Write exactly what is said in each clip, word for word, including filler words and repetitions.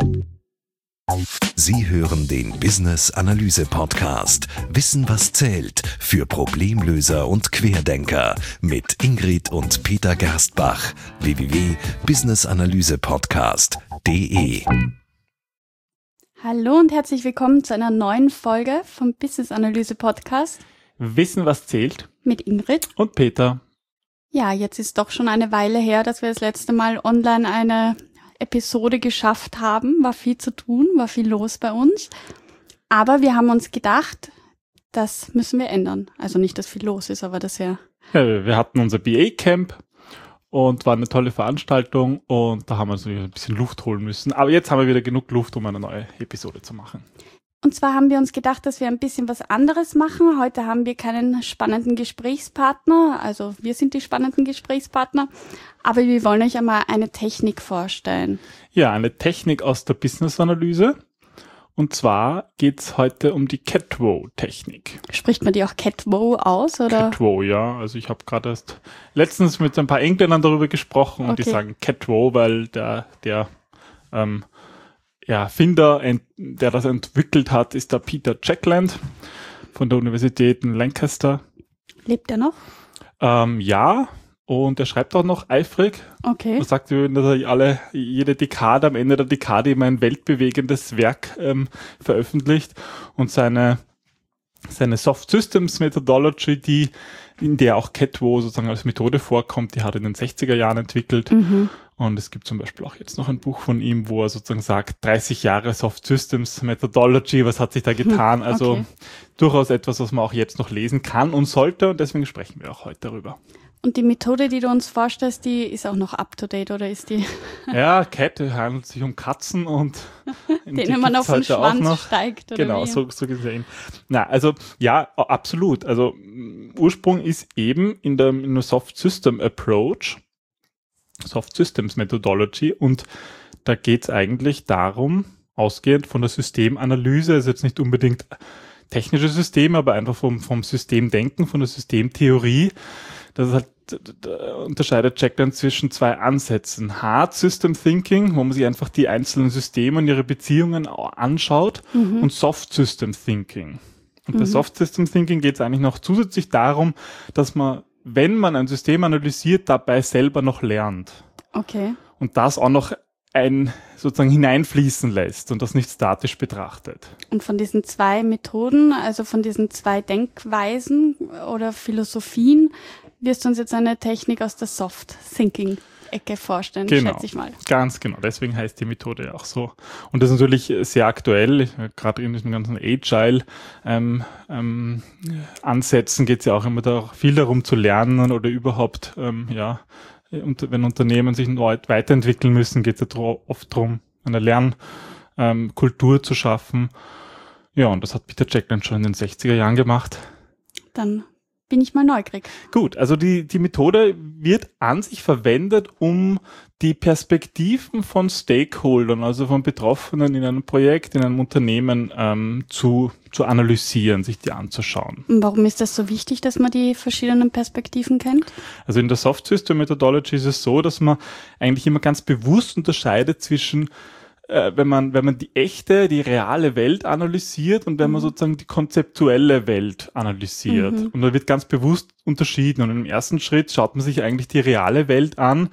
Sie hören den Business Analyse Podcast Wissen, was zählt für Problemlöser und Querdenker mit Ingrid und Peter Gerstbach. w w w punkt business analyse podcast punkt d e Hallo und herzlich willkommen zu einer neuen Folge vom Business Analyse Podcast Wissen, was zählt mit Ingrid und Peter. Ja, jetzt ist doch schon eine Weile her, dass wir das letzte Mal online eine Episode geschafft haben. War viel zu tun, war viel los bei uns. Aber wir haben uns gedacht, das müssen wir ändern. Also nicht, dass viel los ist, aber dass wir... Ja, wir hatten unser B A-Camp und war eine tolle Veranstaltung und da haben wir uns natürlich ein bisschen Luft holen müssen. Aber jetzt haben wir wieder genug Luft, um eine neue Episode zu machen. Und zwar haben wir uns gedacht, dass wir ein bisschen was anderes machen. Heute haben wir keinen spannenden Gesprächspartner, also wir sind die spannenden Gesprächspartner, aber wir wollen euch einmal eine Technik vorstellen. Ja, eine Technik aus der Business-Analyse. Und zwar geht's heute um die Catwow-Technik. Spricht man die auch Catwow aus, oder? Catwow, ja. Also ich habe gerade erst letztens mit ein paar Engländern darüber gesprochen und Okay. die sagen Catwow, weil der, der ähm, ja, Finder, der das entwickelt hat, ist der Peter Jackland von der Universität in Lancaster. Lebt er noch? Ähm, ja, und er schreibt auch noch eifrig. Okay. Er sagt, dass er alle, jede Dekade, am Ende der Dekade immer ein weltbewegendes Werk ähm, veröffentlicht und seine seine Soft Systems Methodology, die in der auch Catwow sozusagen als Methode vorkommt, die hat er in den sechziger Jahren entwickelt. Mhm. Und es gibt zum Beispiel auch jetzt noch ein Buch von ihm, wo er sozusagen sagt, dreißig Jahre Soft Systems Methodology, was hat sich da getan? Hm, also okay. durchaus etwas, was man auch jetzt noch lesen kann und sollte und deswegen sprechen wir auch heute darüber. Und die Methode, die du uns vorstellst, die ist auch noch up-to-date, oder ist die, Ja, Cat handelt sich um Katzen und denen man auf den Schwanz steigt, oder Genau, wie? so, so gesehen. Na, also ja, absolut. Also m, Ursprung ist eben in der, in der Soft System Approach, Soft Systems Methodology, und da geht es eigentlich darum, ausgehend von der Systemanalyse, also jetzt nicht unbedingt technische Systeme, aber einfach vom, vom Systemdenken, von der Systemtheorie, das ist halt, da unterscheidet Jackland zwischen zwei Ansätzen. Hard System Thinking, wo man sich einfach die einzelnen Systeme und ihre Beziehungen anschaut, Mhm. und Soft System Thinking. Und bei Mhm. Soft System Thinking geht es eigentlich noch zusätzlich darum, dass man, wenn man ein System analysiert, dabei selber noch lernt. Okay. Und das auch noch ein sozusagen hineinfließen lässt und das nicht statisch betrachtet. Und von diesen zwei Methoden, also von diesen zwei Denkweisen oder Philosophien, wirst du uns jetzt eine Technik aus der Soft Thinking Ecke vorstellen, Genau. schätze ich mal. Ganz genau, deswegen heißt die Methode ja auch so. Und das ist natürlich sehr aktuell, gerade in diesen ganzen Agile ähm, ähm, Ansätzen geht es ja auch immer da viel darum zu lernen oder überhaupt, ähm, ja, und wenn Unternehmen sich neu weiterentwickeln müssen, geht es ja dro- oft darum, eine Lernkultur ähm, Kultur zu schaffen. Ja, und das hat Peter Jackland schon in den sechziger Jahren gemacht. Dann bin ich mal neugierig. Gut, also die, die Methode wird an sich verwendet, um die Perspektiven von Stakeholdern, also von Betroffenen in einem Projekt, in einem Unternehmen ähm, zu, zu analysieren, sich die anzuschauen. Und warum ist das so wichtig, dass man die verschiedenen Perspektiven kennt? Also in der Soft System Methodology ist es so, dass man eigentlich immer ganz bewusst unterscheidet zwischen äh, wenn man wenn man die echte, die reale Welt analysiert und wenn man sozusagen die konzeptuelle Welt analysiert. Mhm. Und da wird ganz bewusst unterschieden. Und im ersten Schritt schaut man sich eigentlich die reale Welt an,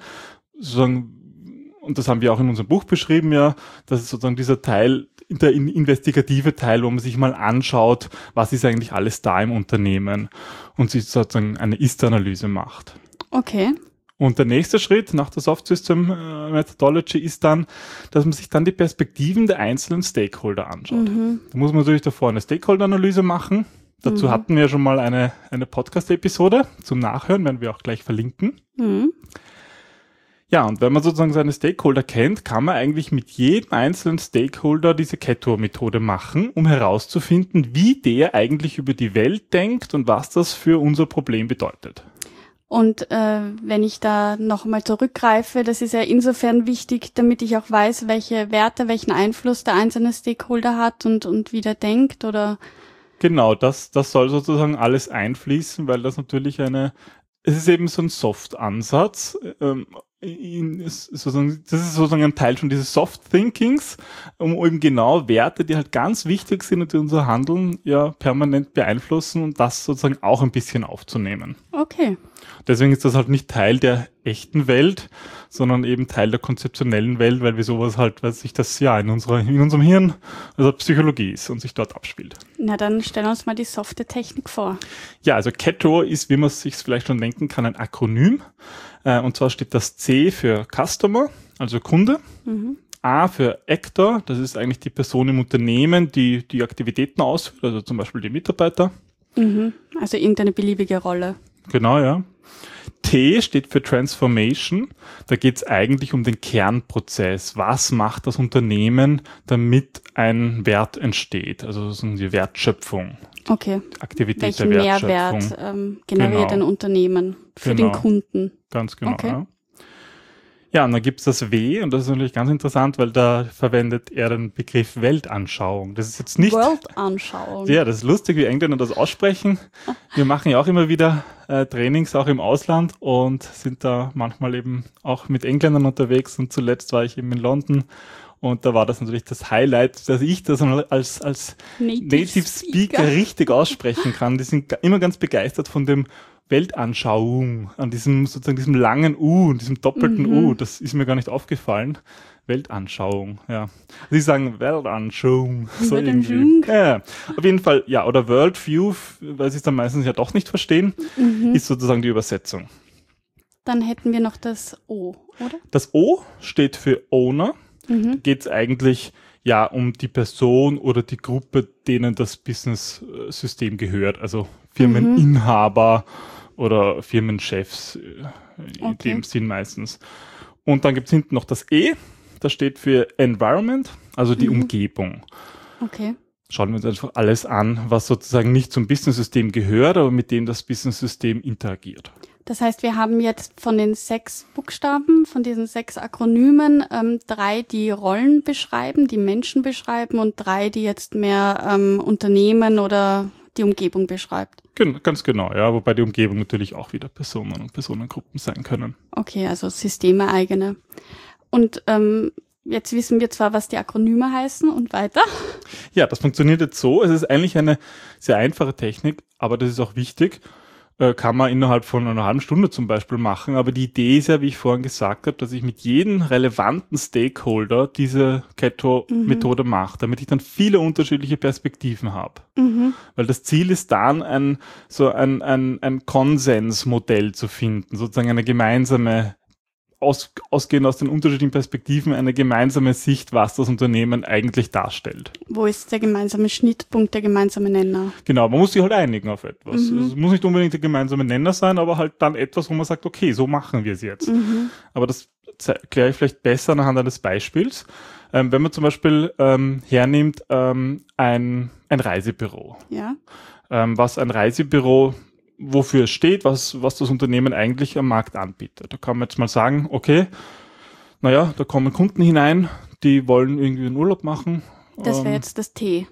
sozusagen, und das haben wir auch in unserem Buch beschrieben, ja, das ist sozusagen dieser Teil, der investigative Teil, wo man sich mal anschaut, was ist eigentlich alles da im Unternehmen und sich sozusagen eine Ist-Analyse macht. Okay. Und der nächste Schritt nach der Soft System äh, Methodology ist dann, dass man sich dann die Perspektiven der einzelnen Stakeholder anschaut. Mhm. Da muss man natürlich davor eine Stakeholder-Analyse machen. Dazu Mhm. hatten wir schon mal eine, eine Podcast-Episode zum Nachhören, werden wir auch gleich verlinken. Mhm. Ja, und wenn man sozusagen seine Stakeholder kennt, kann man eigentlich mit jedem einzelnen Stakeholder diese Catwow-Methode machen, um herauszufinden, wie der eigentlich über die Welt denkt und was das für unser Problem bedeutet. Und äh, wenn ich da nochmal zurückgreife, das ist ja insofern wichtig, damit ich auch weiß, welche Werte, welchen Einfluss der einzelne Stakeholder hat und, und wie der denkt, oder? Genau, das, das soll sozusagen alles einfließen, weil das natürlich eine es ist eben so ein Soft-Ansatz. Ähm, in, ist sozusagen, das ist sozusagen ein Teil schon dieses Soft-Thinkings, um eben genau Werte, die halt ganz wichtig sind und die unser Handeln ja permanent beeinflussen und das sozusagen auch ein bisschen aufzunehmen. Okay. Deswegen ist das halt nicht Teil der echten Welt, sondern eben Teil der konzeptionellen Welt, weil wir sowas halt, weil sich das ja in unserer, in unserem Hirn, also Psychologie ist und sich dort abspielt. Na, dann stellen wir uns mal die softe Technik vor. Ja, also C A T O ist, wie man sich vielleicht schon denken kann, ein Akronym. Äh, und zwar steht das C für Customer, also Kunde. Mhm. A für Actor, das ist eigentlich die Person im Unternehmen, die die Aktivitäten ausführt, also zum Beispiel die Mitarbeiter. Mhm. Also irgendeine beliebige Rolle. Genau, ja. T steht für Transformation. Da geht es eigentlich um den Kernprozess. Was macht das Unternehmen, damit ein Wert entsteht? Also sozusagen die Wertschöpfung. Okay. Die Aktivität Welchen der Wertschöpfung. Mehrwert ähm, generiert genau. ein Unternehmen für genau. den Kunden? Ganz genau, okay. ja. Ja, und dann gibt's das W, und das ist natürlich ganz interessant, weil da verwendet er den Begriff Weltanschauung. Das ist jetzt nicht... Weltanschauung. Ja, das ist lustig, wie Engländer das aussprechen. Wir machen ja auch immer wieder äh, Trainings, auch im Ausland, und sind da manchmal eben auch mit Engländern unterwegs, und zuletzt war ich eben in London, und da war das natürlich das Highlight, dass ich das als, als Native, Native Speaker. Speaker richtig aussprechen kann. Die sind immer ganz begeistert von dem Weltanschauung, an diesem sozusagen diesem langen U, diesem doppelten mhm. U, das ist mir gar nicht aufgefallen. Weltanschauung, ja. Sie sagen Weltanschauung. So irgendwie. Ja, auf jeden Fall, ja, oder Worldview, weil sie es dann meistens ja doch nicht verstehen, mhm. ist sozusagen die Übersetzung. Dann hätten wir noch das O, oder? Das O steht für Owner. Mhm. Da geht es eigentlich ja um die Person oder die Gruppe, denen das Business-System gehört, also Firmeninhaber, mhm. oder Firmenchefs, in okay. dem Sinn meistens. Und dann gibt es hinten noch das E, das steht für Environment, also die mhm. Umgebung. Okay. Schauen wir uns einfach alles an, was sozusagen nicht zum Business-System gehört, aber mit dem das Business-System interagiert. Das heißt, wir haben jetzt von den sechs Buchstaben, von diesen sechs Akronymen, ähm, drei, die Rollen beschreiben, die Menschen beschreiben, und drei, die jetzt mehr ähm, Unternehmen oder die Umgebung beschreibt. Gen- ganz genau, ja, wobei die Umgebung natürlich auch wieder Personen und Personengruppen sein können. Okay, also Systeme eigene. Und ähm, jetzt wissen wir zwar, was die Akronyme heißen, und weiter. Ja, das funktioniert jetzt so. Es ist eigentlich eine sehr einfache Technik, aber das ist auch wichtig. Äh, kann man innerhalb von einer halben Stunde zum Beispiel machen. Aber die Idee ist ja, wie ich vorhin gesagt habe, dass ich mit jedem relevanten Stakeholder diese C A T O-Methode mhm. mache, damit ich dann viele unterschiedliche Perspektiven habe. Mhm. Weil das Ziel ist dann, ein, so ein, ein, ein Konsensmodell zu finden, sozusagen eine gemeinsame, aus, ausgehend aus den unterschiedlichen Perspektiven, eine gemeinsame Sicht, was das Unternehmen eigentlich darstellt. Wo ist der gemeinsame Schnittpunkt, der gemeinsame Nenner? Genau, man muss sich halt einigen auf etwas. Mhm. Also es muss nicht unbedingt der gemeinsame Nenner sein, aber halt dann etwas, wo man sagt, okay, so machen wir es jetzt. Mhm. Aber das erkläre ich vielleicht besser anhand eines Beispiels. Ähm, wenn man zum Beispiel ähm, hernimmt ähm, ein, ein Reisebüro. Ja. Ähm, was ein Reisebüro wofür es steht, was, was das Unternehmen eigentlich am Markt anbietet. Da kann man jetzt mal sagen, okay, naja, da kommen Kunden hinein, die wollen irgendwie einen Urlaub machen. Das wäre ähm, jetzt das T.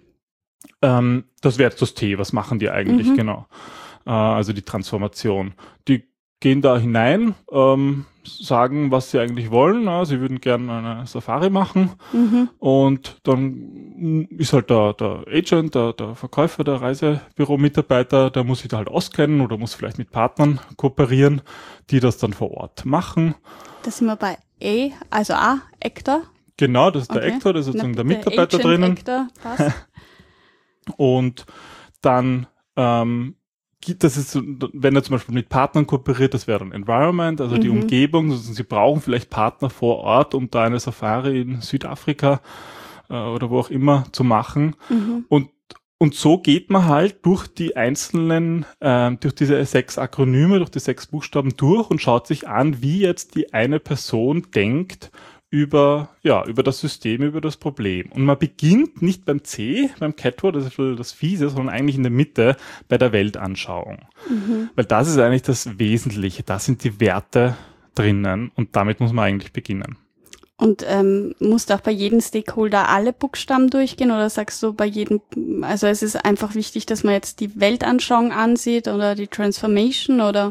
Ähm, das wäre jetzt das T, was machen die eigentlich, mhm. genau. Äh, also die Transformation. Die gehen da hinein, ähm, sagen, was sie eigentlich wollen. Ja, sie würden gerne eine Safari machen. Mhm. Und dann ist halt der, der Agent, der, der Verkäufer, der Reisebüro-Mitarbeiter, der muss sich da halt auskennen oder muss vielleicht mit Partnern kooperieren, die das dann vor Ort machen. Das sind wir bei E, also A, Actor. Genau, das ist der okay. Actor, das ist sozusagen Na, der Mitarbeiter Agent, drinnen. Actor, passt. Und dann ähm, das ist, wenn er zum Beispiel mit Partnern kooperiert, das wäre dann Environment, also mhm. die Umgebung. Also sie brauchen vielleicht Partner vor Ort, um da eine Safari in Südafrika äh, oder wo auch immer zu machen. Mhm. Und und so geht man halt durch die einzelnen, äh, durch diese sechs Akronyme, durch die sechs Buchstaben durch und schaut sich an, wie jetzt die eine Person denkt über, ja, über das System, über das Problem. Und man beginnt nicht beim C, beim C A T O, das ist das Fiese, sondern eigentlich in der Mitte bei der Weltanschauung. Mhm. Weil das ist eigentlich das Wesentliche, da sind die Werte drinnen und damit muss man eigentlich beginnen. Und ähm, musst du auch bei jedem Stakeholder alle Buchstaben durchgehen oder sagst du bei jedem, also es ist einfach wichtig, dass man jetzt die Weltanschauung ansieht oder die Transformation oder?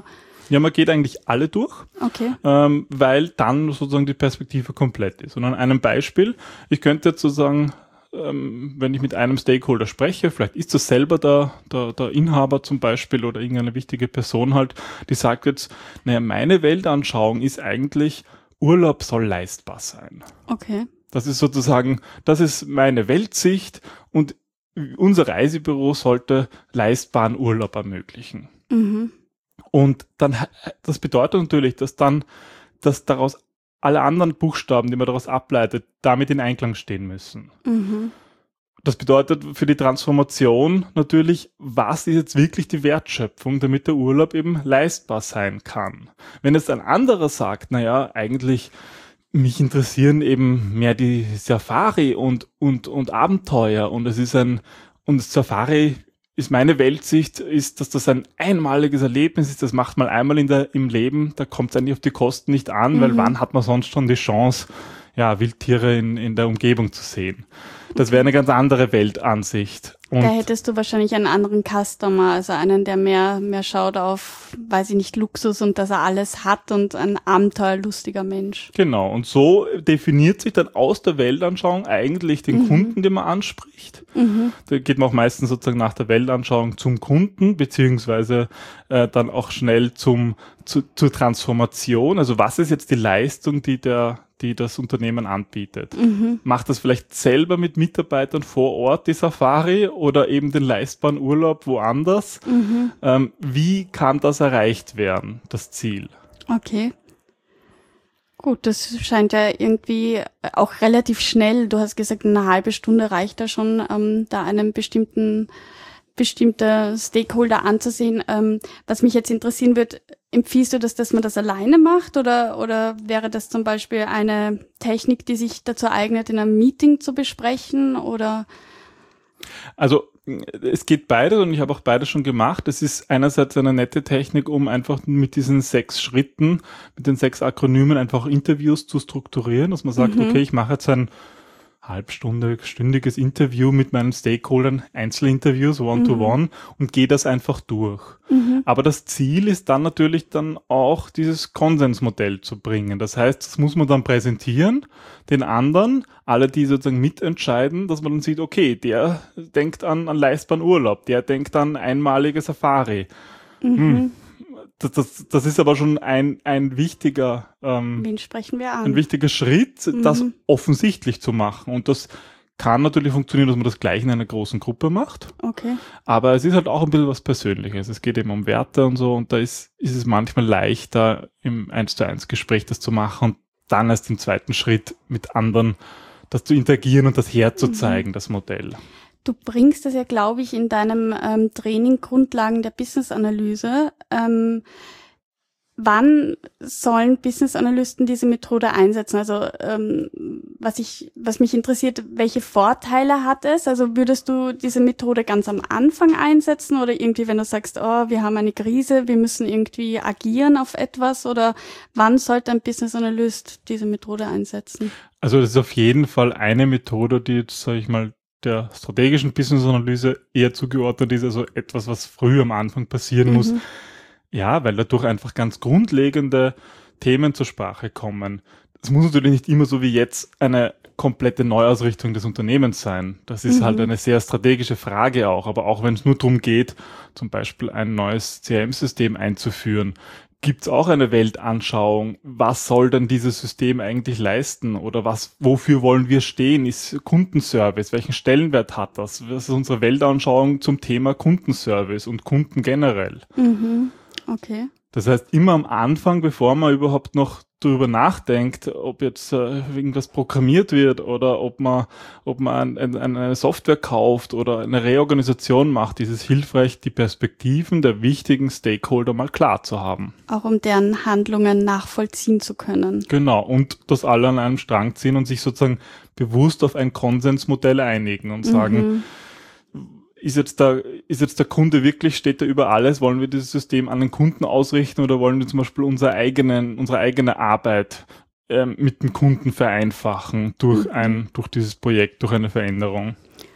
Ja, man geht eigentlich alle durch, Okay. ähm, weil dann sozusagen die Perspektive komplett ist. Und an einem Beispiel, ich könnte jetzt sozusagen, ähm, wenn ich mit einem Stakeholder spreche, vielleicht ist das selber der, der, der Inhaber zum Beispiel oder irgendeine wichtige Person halt, die sagt jetzt, naja, meine Weltanschauung ist eigentlich, Urlaub soll leistbar sein. Okay. Das ist sozusagen, das ist meine Weltsicht und unser Reisebüro sollte leistbaren Urlaub ermöglichen. Mhm. Und dann, das bedeutet natürlich, dass dann, dass daraus alle anderen Buchstaben, die man daraus ableitet, damit in Einklang stehen müssen. Mhm. Das bedeutet für die Transformation natürlich, was ist jetzt wirklich die Wertschöpfung, damit der Urlaub eben leistbar sein kann. Wenn jetzt ein anderer sagt, naja, eigentlich mich interessieren eben mehr die Safari und, und, und Abenteuer und es ist ein, und Safari ist meine Weltsicht, ist, dass das ein einmaliges Erlebnis ist, das macht man einmal in der, im Leben, da kommt es eigentlich auf die Kosten nicht an, mhm. weil wann hat man sonst schon die Chance, ja, Wildtiere in, in der Umgebung zu sehen. Das wäre eine ganz andere Weltansicht. Und da hättest du wahrscheinlich einen anderen Customer, also einen, der mehr, mehr schaut auf, weiß ich nicht, Luxus und dass er alles hat und ein abenteuerlustiger Mensch. Genau, und so definiert sich dann aus der Weltanschauung eigentlich den Mhm. Kunden, den man anspricht. Mhm. Da geht man auch meistens sozusagen nach der Weltanschauung zum Kunden, beziehungsweise äh, dann auch schnell zum zu, zur Transformation. Also was ist jetzt die Leistung, die der die das Unternehmen anbietet? Mhm. Macht das vielleicht selber mit Mitarbeitern vor Ort die Safari oder eben den leistbaren Urlaub woanders? Mhm. Ähm, wie kann das erreicht werden, das Ziel? Okay. Gut, das scheint ja irgendwie auch relativ schnell. Du hast gesagt, eine halbe Stunde reicht da schon, ähm, da einen bestimmten bestimmter Stakeholder anzusehen. Ähm, was mich jetzt interessieren wird, empfiehlst du das, dass man das alleine macht oder oder wäre das zum Beispiel eine Technik, die sich dazu eignet, in einem Meeting zu besprechen oder? Also es geht beides und ich habe auch beides schon gemacht. Es ist einerseits eine nette Technik, um einfach mit diesen sechs Schritten, mit den sechs Akronymen einfach Interviews zu strukturieren, dass man sagt, Mhm. okay, ich mache jetzt ein halbstündiges, stündiges Interview mit meinen Stakeholdern, Einzelinterviews, One-to-One Mhm. und gehe das einfach durch. Mhm. Aber das Ziel ist dann natürlich dann auch dieses Konsensmodell zu bringen. Das heißt, das muss man dann präsentieren, den anderen, alle, die sozusagen mitentscheiden, dass man dann sieht, okay, der denkt an, an leistbaren Urlaub, der denkt an einmalige Safari. Mhm. Hm. Das, das, das ist aber schon ein, ein wichtiger, ähm, Wen sprechen wir an? ein wichtiger Schritt, das Mhm. offensichtlich zu machen. Und das kann natürlich funktionieren, dass man das gleich in einer großen Gruppe macht. Okay. Aber es ist halt auch ein bisschen was Persönliches. Es geht eben um Werte und so. Und da ist, ist es manchmal leichter, im eins zu eins Gespräch das zu machen und dann erst im zweiten Schritt mit anderen das zu interagieren und das herzuzeigen, mhm. das Modell. Du bringst das ja, glaube ich, in deinem ähm, Training Grundlagen der Business-Analyse. Ähm, wann sollen Business-Analysten diese Methode einsetzen? Also ähm, was ich, was mich interessiert, welche Vorteile hat es? Also würdest du diese Methode ganz am Anfang einsetzen oder irgendwie, wenn du sagst, oh, wir haben eine Krise, wir müssen irgendwie agieren auf etwas? Oder wann sollte ein Business-Analyst diese Methode einsetzen? Also das ist auf jeden Fall eine Methode, die jetzt, sage ich mal, der strategischen Business-Analyse eher zugeordnet ist, also etwas, was früh am Anfang passieren mhm. muss. Ja, weil dadurch einfach ganz grundlegende Themen zur Sprache kommen. Es muss natürlich nicht immer so wie jetzt eine komplette Neuausrichtung des Unternehmens sein. Das ist mhm. halt eine sehr strategische Frage auch. Aber auch wenn es nur darum geht, zum Beispiel ein neues C R M-System einzuführen, gibt es auch eine Weltanschauung, was soll denn dieses System eigentlich leisten oder was, wofür wollen wir stehen? Ist Kundenservice, welchen Stellenwert hat das? Was ist unsere Weltanschauung zum Thema Kundenservice und Kunden generell? Mhm. Okay. Das heißt, immer am Anfang, bevor man überhaupt noch darüber nachdenkt, ob jetzt äh, irgendwas programmiert wird oder ob man, ob man ein, ein, eine Software kauft oder eine Reorganisation macht, ist es hilfreich, die Perspektiven der wichtigen Stakeholder mal klar zu haben. Auch um deren Handlungen nachvollziehen zu können. Genau, und dass alle an einem Strang ziehen und sich sozusagen bewusst auf ein Konsensmodell einigen und sagen, mhm. Ist jetzt der, ist jetzt der Kunde wirklich, steht da über alles? Wollen wir dieses System an den Kunden ausrichten oder wollen wir zum Beispiel unsere eigenen, unsere eigene Arbeit ähm, mit dem Kunden vereinfachen durch ein, durch dieses Projekt, durch eine Veränderung?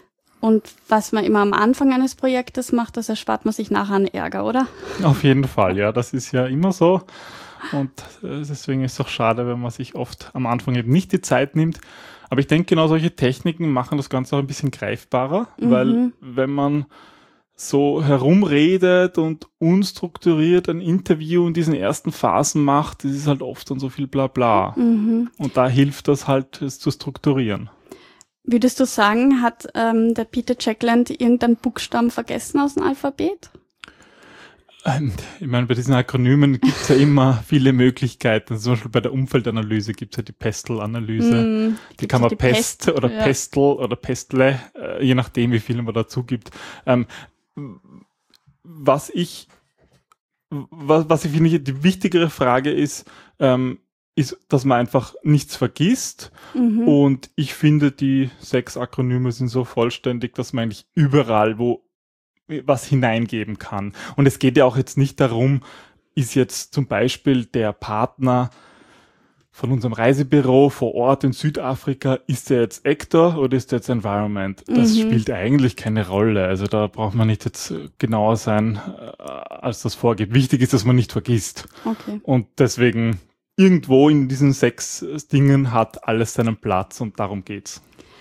Und was man immer am Anfang eines Projektes macht, das erspart man sich nachher an Ärger, oder? Auf jeden Fall, ja, das ist ja immer so. Und deswegen ist es auch schade, wenn man sich oft am Anfang eben nicht die Zeit nimmt. Aber ich denke, genau solche Techniken machen das Ganze auch ein bisschen greifbarer, mhm. weil wenn man so herumredet und unstrukturiert ein Interview in diesen ersten Phasen macht, das ist halt oft dann so viel Blabla. Mhm. Und da hilft das halt, es zu strukturieren. Würdest du sagen, hat ähm, der Peter Jackland irgendeinen Buchstaben vergessen aus dem Alphabet? Ich meine, bei diesen Akronymen gibt es ja immer viele Möglichkeiten. Zum Beispiel bei der Umfeldanalyse gibt es ja die Pestel-Analyse. Mm, die kann man die Pest, Pest oder ja. Pestel oder Pestle, äh, je nachdem, wie viel man dazu gibt. Ähm, was ich, was, was ich finde, die wichtigere Frage ist, ähm, ist, dass man einfach nichts vergisst. Mhm. Und ich finde, die sechs Akronyme sind so vollständig, dass man eigentlich überall, wo was hineingeben kann. Und es geht ja auch jetzt nicht darum, ist jetzt zum Beispiel der Partner von unserem Reisebüro vor Ort in Südafrika, ist der jetzt Actor oder ist der jetzt Environment? Das mhm. spielt eigentlich keine Rolle. Also da braucht man nicht jetzt genauer sein, als das vorgeht. Wichtig ist, dass man nicht vergisst. Okay. Und deswegen irgendwo in diesen sechs Dingen hat alles seinen Platz und darum geht's.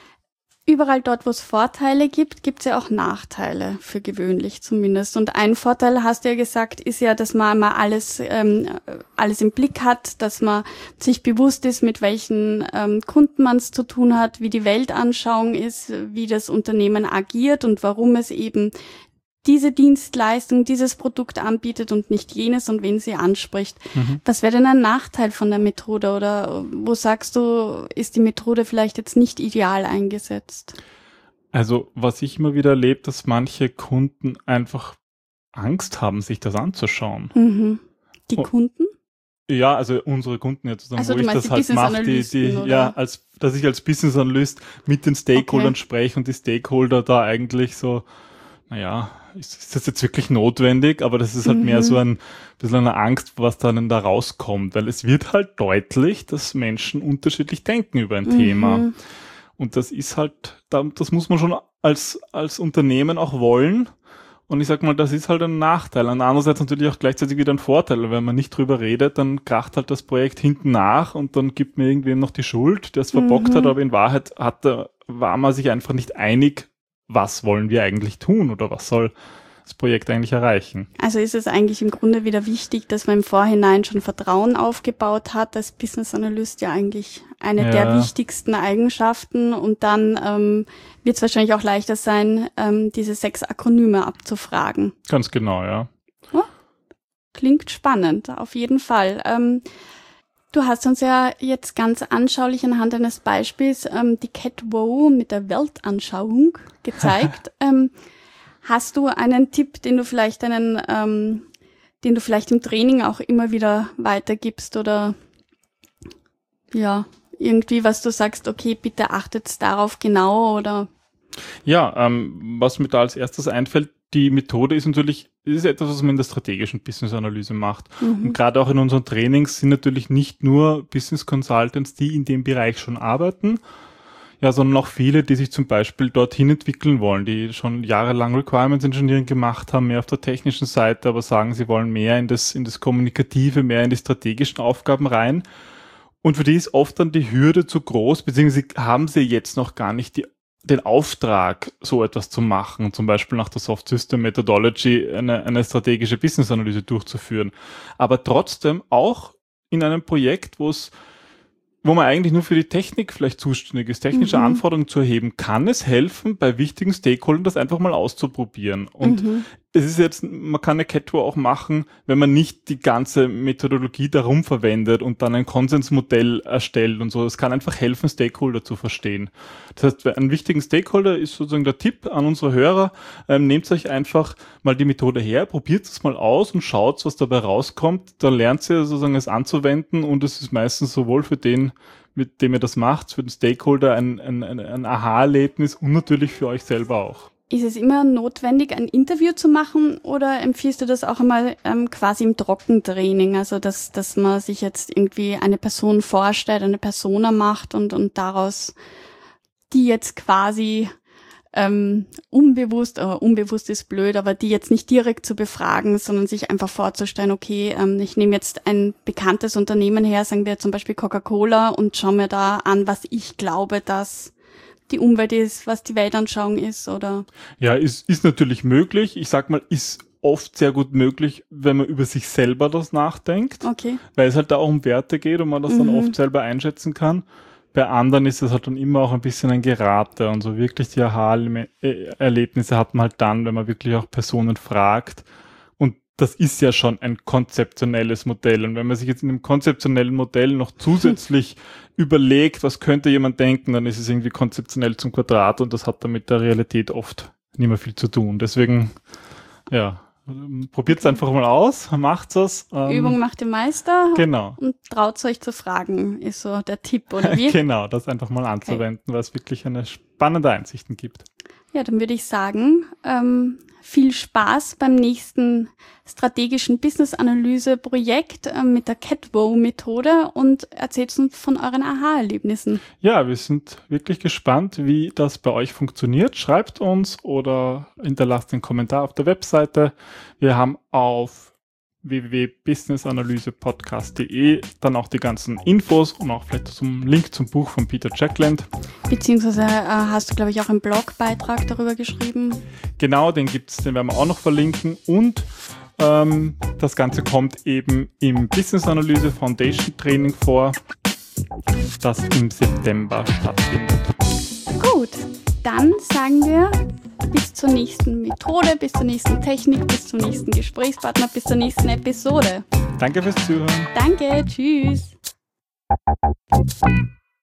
Überall dort, wo es Vorteile gibt, gibt es ja auch Nachteile, für gewöhnlich zumindest. Und ein Vorteil, hast du ja gesagt, ist ja, dass man mal alles ähm, alles im Blick hat, dass man sich bewusst ist, mit welchen ähm, Kunden man es zu tun hat, wie die Weltanschauung ist, wie das Unternehmen agiert und warum es eben diese Dienstleistung, dieses Produkt anbietet und nicht jenes und wen sie anspricht. Mhm. Was wäre denn ein Nachteil von der Methode oder wo sagst du, ist die Methode vielleicht jetzt nicht ideal eingesetzt? Also was ich immer wieder erlebe, dass manche Kunden einfach Angst haben, sich das anzuschauen. Mhm. Die oh. Kunden? Ja, also unsere Kunden jetzt zusammen, also, wo ich das halt mache, die, die, ja, als, dass ich als Business Analyst mit den Stakeholdern okay. spreche und die Stakeholder da eigentlich so, naja, ist, ist das jetzt wirklich notwendig? Aber das ist halt mhm. mehr so ein bisschen eine Angst, was dann da rauskommt, weil es wird halt deutlich, dass Menschen unterschiedlich denken über ein mhm. Thema. Und das ist halt, das muss man schon als, als Unternehmen auch wollen. Und ich sag mal, das ist halt ein Nachteil. Und andererseits natürlich auch gleichzeitig wieder ein Vorteil. Wenn man nicht drüber redet, dann kracht halt das Projekt hinten nach und dann gibt mir irgendwem noch die Schuld, der es verbockt mhm. hat. Aber in Wahrheit hatte, war man sich einfach nicht einig, was wollen wir eigentlich tun oder was soll das Projekt eigentlich erreichen. Also ist es eigentlich im Grunde wieder wichtig, dass man im Vorhinein schon Vertrauen aufgebaut hat. Als Business Analyst ja eigentlich eine ja. der wichtigsten Eigenschaften. Und dann ähm, wird es wahrscheinlich auch leichter sein, ähm, diese sechs Akronyme abzufragen. Ganz genau, ja. Oh, klingt spannend, auf jeden Fall. Ähm, Du hast uns ja jetzt ganz anschaulich anhand eines Beispiels ähm, die Cat Wow mit der Weltanschauung gezeigt. ähm, hast du einen Tipp, den du vielleicht einen, ähm, den du vielleicht im Training auch immer wieder weitergibst oder ja irgendwie, was du sagst, okay, bitte achtet darauf genau oder? Ja, ähm, was mir da als erstes einfällt, die Methode ist natürlich, ist etwas, was man in der strategischen Business-Analyse macht. Mhm. Und gerade auch in unseren Trainings sind natürlich nicht nur Business Consultants, die in dem Bereich schon arbeiten, ja, sondern auch viele, die sich zum Beispiel dorthin entwickeln wollen, die schon jahrelang Requirements Engineering gemacht haben, mehr auf der technischen Seite, aber sagen, sie wollen mehr in das, in das Kommunikative, mehr in die strategischen Aufgaben rein. Und für die ist oft dann die Hürde zu groß, beziehungsweise haben sie jetzt noch gar nicht die den Auftrag, so etwas zu machen, zum Beispiel nach der Soft System Methodology eine, eine strategische Business-Analyse durchzuführen. Aber trotzdem auch in einem Projekt, wo es, wo man eigentlich nur für die Technik vielleicht zuständig ist, technische mhm. Anforderungen zu erheben, kann es helfen, bei wichtigen Stakeholdern das einfach mal auszuprobieren. Und mhm. es ist jetzt, man kann eine Cat Wow auch machen, wenn man nicht die ganze Methodologie darum verwendet und dann ein Konsensmodell erstellt und so. Es kann einfach helfen, Stakeholder zu verstehen. Das heißt, einen wichtigen Stakeholder ist sozusagen der Tipp an unsere Hörer, ähm, nehmt euch einfach mal die Methode her, probiert es mal aus und schaut, was dabei rauskommt. Dann lernt ihr sozusagen es anzuwenden und es ist meistens sowohl für den, mit dem ihr das macht, für den Stakeholder ein, ein, ein, ein Aha-Erlebnis und natürlich für euch selber auch. Ist es immer notwendig, ein Interview zu machen oder empfiehlst du das auch einmal ähm, quasi im Trockentraining? Also, dass, dass man sich jetzt irgendwie eine Person vorstellt, eine Persona macht und, und daraus die jetzt quasi ähm, unbewusst, äh, unbewusst ist blöd, aber die jetzt nicht direkt zu befragen, sondern sich einfach vorzustellen, okay, ähm, ich nehme jetzt ein bekanntes Unternehmen her, sagen wir zum Beispiel Coca-Cola, und schaue mir da an, was ich glaube, dass die Umwelt ist, was die Weltanschauung ist, oder? Ja, ist, ist natürlich möglich. Ich sag mal, ist oft sehr gut möglich, wenn man über sich selber das nachdenkt, Okay. weil es halt da auch um Werte geht und man das Mhm. dann oft selber einschätzen kann. Bei anderen ist es halt dann immer auch ein bisschen ein Gerate, und so wirklich die Aha-Erlebnisse hat man halt dann, wenn man wirklich auch Personen fragt. Und das ist ja schon ein konzeptionelles Modell. Und wenn man sich jetzt in dem konzeptionellen Modell noch zusätzlich überlegt, was könnte jemand denken, dann ist es irgendwie konzeptionell zum Quadrat, und das hat dann mit der Realität oft nicht mehr viel zu tun. Deswegen, ja, probiert es einfach mal aus, macht's es. Ähm, Übung macht den Meister. Genau. Und traut euch zu fragen, ist so der Tipp, oder wie? Genau, das einfach mal anzuwenden, okay. Weil es wirklich eine spannende Einsichten gibt. Ja, dann würde ich sagen, ähm, viel Spaß beim nächsten strategischen Business-Analyse-Projekt äh, mit der CatWow-Methode, und erzählt uns von euren Aha-Erlebnissen. Ja, wir sind wirklich gespannt, wie das bei euch funktioniert. Schreibt uns oder hinterlasst einen Kommentar auf der Webseite. Wir haben auf w w w punkt business analyse podcast punkt d e dann auch die ganzen Infos und auch vielleicht zum Link zum Buch von Peter Jackland. Beziehungsweise äh, hast du, glaube ich, auch einen Blogbeitrag darüber geschrieben. Genau, den gibt's, den werden wir auch noch verlinken, und ähm, das Ganze kommt eben im Business Analyse Foundation Training vor, das im September stattfindet. Gut, dann sagen wir bis zur nächsten Methode, bis zur nächsten Technik, bis zum nächsten Gesprächspartner, bis zur nächsten Episode. Danke fürs Zuhören. Danke, tschüss.